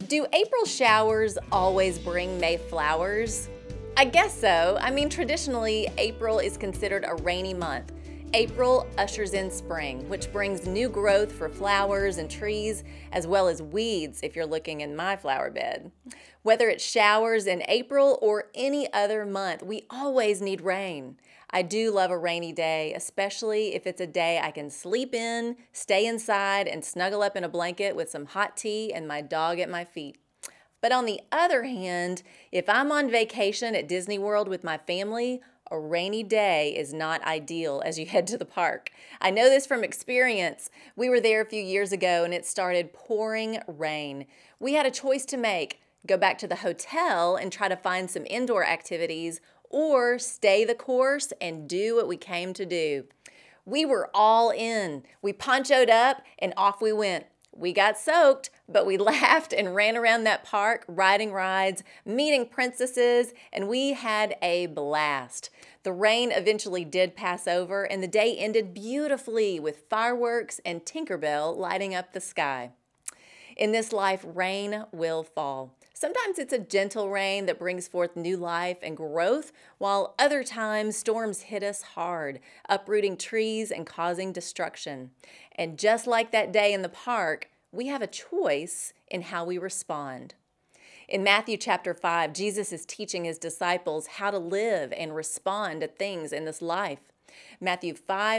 Do April showers always bring May flowers? I guess so. Traditionally, April is considered a rainy month. April ushers in spring, which brings new growth for flowers and trees, as well as weeds if you're looking in my flower bed. Whether it showers in April or any other month, we always need rain. I do love a rainy day, especially if it's a day I can sleep in, stay inside, and snuggle up in a blanket with some hot tea and my dog at my feet. But on the other hand, if I'm on vacation at Disney World with my family, a rainy day is not ideal as you head to the park. I know this from experience. We were there a few years ago and it started pouring rain. We had a choice to make: go back to the hotel and try to find some indoor activities, or stay the course and do what we came to do. We were all in. We ponchoed up and off we went. We got soaked, but we laughed and ran around that park, riding rides, meeting princesses, and we had a blast. The rain eventually did pass over, and the day ended beautifully with fireworks and Tinkerbell lighting up the sky. In this life, rain will fall. Sometimes it's a gentle rain that brings forth new life and growth, while other times storms hit us hard, uprooting trees and causing destruction. And just like that day in the park, we have a choice in how we respond. In Matthew chapter 5, Jesus is teaching his disciples how to live and respond to things in this life. Matthew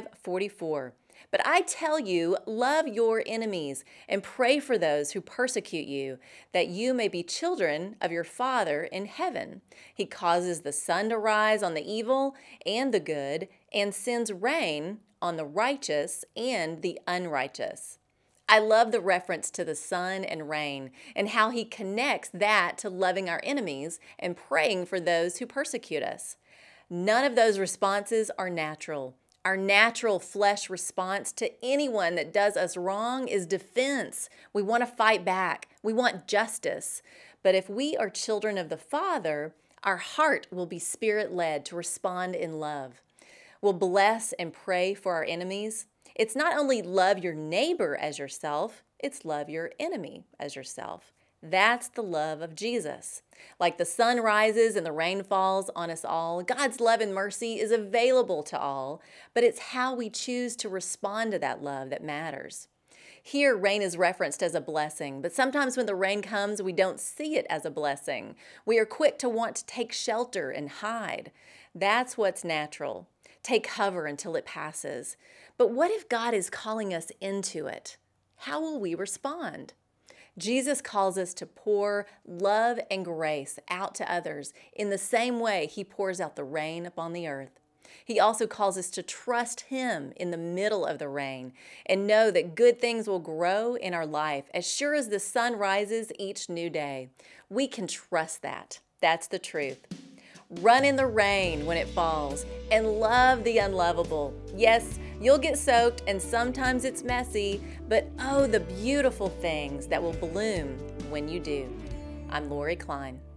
5:44. But I tell you, love your enemies and pray for those who persecute you, that you may be children of your Father in heaven. He causes the sun to rise on the evil and the good, and sends rain on the righteous and the unrighteous. I love the reference to the sun and rain and how he connects that to loving our enemies and praying for those who persecute us. None of those responses are natural. Our natural flesh response to anyone that does us wrong is defense. We want to fight back. We want justice. But if we are children of the Father, our heart will be Spirit-led to respond in love. We'll bless and pray for our enemies. It's not only love your neighbor as yourself, it's love your enemy as yourself. That's the love of Jesus. Like the sun rises and the rain falls on us all, God's love and mercy is available to all, but it's how we choose to respond to that love that matters. Here, rain is referenced as a blessing, but sometimes when the rain comes, we don't see it as a blessing. We are quick to want to take shelter and hide. That's what's natural. Take cover until it passes. But what if God is calling us into it? How will we respond? Jesus calls us to pour love and grace out to others in the same way he pours out the rain upon the earth. He also calls us to trust him in the middle of the rain and know that good things will grow in our life as sure as the sun rises each new day. We can trust that. That's the truth. Run in the rain when it falls and love the unlovable. Yes, you'll get soaked and sometimes it's messy, but oh, the beautiful things that will bloom when you do. I'm Lori Klein.